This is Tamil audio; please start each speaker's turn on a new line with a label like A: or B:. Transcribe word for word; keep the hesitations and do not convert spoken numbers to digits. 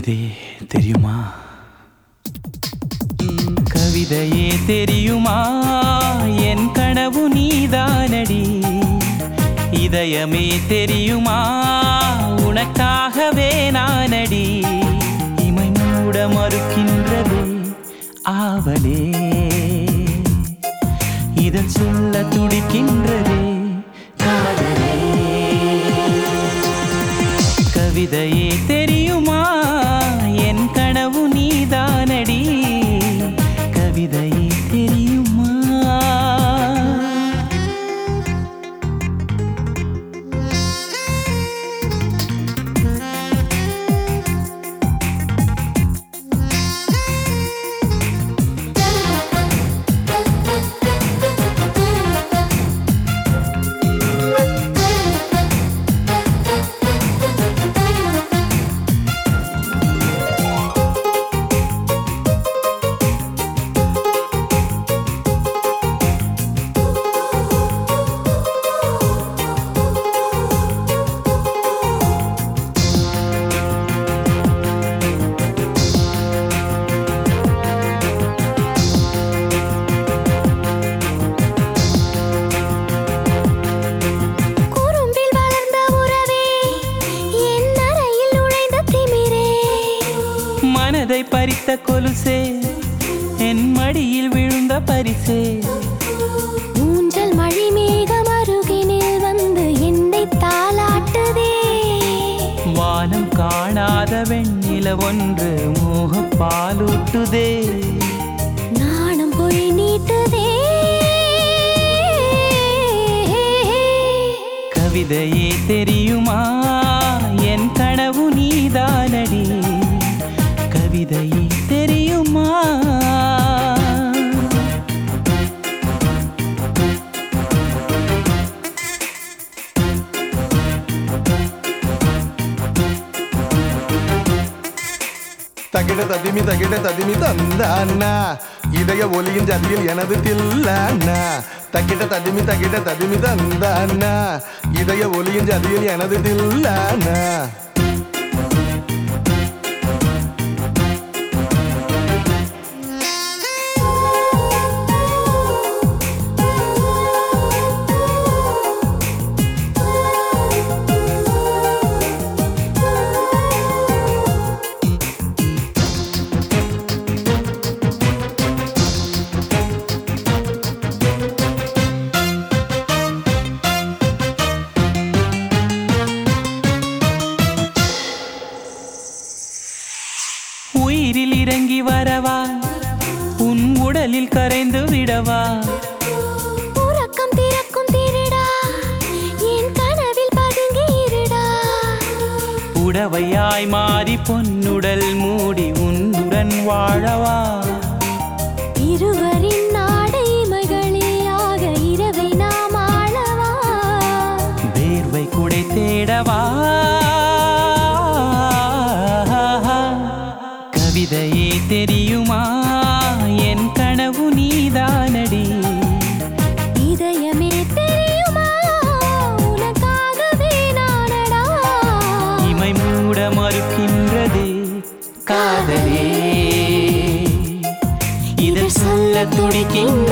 A: கவிதை தெரியுமா? கவிதையே தெரியுமா? என் கனவு நீதானடி. இதயமே தெரியுமா? உனக்காகவே நானடி. இமை மூட மறுக்கின்றதே ஆவலே, இதன் சொல்ல துடிக்கின்றதே காதலே. கவிதையே தெரியுமா? என் கனவு நீதானடி. கவிதையே தெரியுமா? மனதை பறித்த கொலுசே, என் மடியில் விழுந்த பரிசே.
B: ஊஞ்சல் மழை மேகம் அருகினில் வந்து என்னை தாலாட்டுதே.
A: வானம் காணாத வெண்ணில ஒன்று மோக பாலூட்டுதே.
B: நாணம் போய் நீட்டுதே.
A: கவிதையே தெரியுமா? என் கனவு நீதானடி. கவிதையே தெரியுமா?
C: தகிட ததிமி தகிட ததிமி தந்தானா, இதய ஒலியின் ஜதியில் எனது தில்லானா. தகிட ததிமி தகிட ததிமி தந்தானா, இதய ஒலியின் ஜதியில் எனது தில்லானா.
A: உயிரில் இறங்கி வரவா? உன் உடலில் கரைந்து விடவா?
B: உறக்கம் திறக்கும் திருடா, என் கனவில் பதுங்கி இருடா.
A: உடவையாய் மாறி பொன்னுடல் மூடி உன்னுடன் வாழவா?
B: இருவரின் நாடை மகளியாக இரவை நாம் ஆளவா?
A: வேர்வை குடை தேடவா? கவிதையே தெரியுமா? என் கனவு நீதானடி.
B: இதயமே தெரியுமா? உனக்காகவே நானடா.
A: இமை மூட மறுக்கின்றதே காதலே, இதழ் சொல்ல துடிக்கின்ற